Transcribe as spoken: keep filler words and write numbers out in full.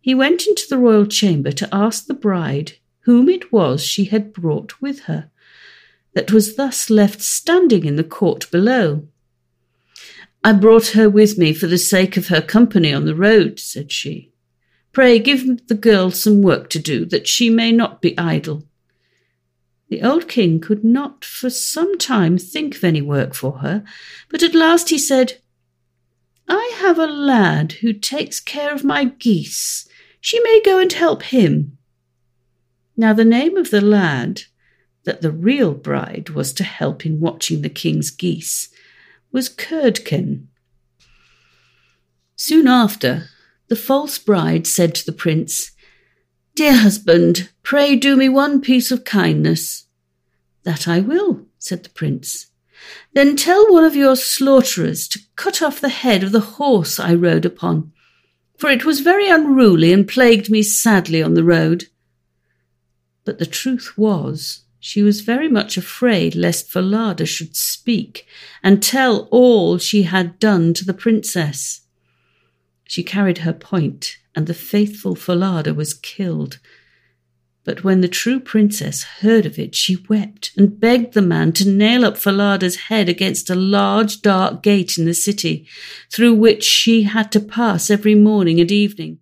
he went into the royal chamber to ask the bride whom it was she had brought with her, that was thus left standing in the court below. "I brought her with me for the sake of her company on the road," said she. "Pray give the girl some work to do, that she may not be idle." The old king could not for some time think of any work for her, but at last he said, "I have a lad who takes care of my geese. She may go and help him." Now the name of the lad, that the real bride was to help in watching the king's geese, was Curdken. Soon after, the false bride said to the prince, "Dear husband, pray do me one piece of kindness." "That I will," said the prince. "Then tell one of your slaughterers to cut off the head of the horse I rode upon, for it was very unruly and plagued me sadly on the road." But the truth was, she was very much afraid lest Falada should speak and tell all she had done to the princess. She carried her point, and the faithful Falada was killed. But when the true princess heard of it, she wept and begged the man to nail up Falada's head against a large dark gate in the city, through which she had to pass every morning and evening.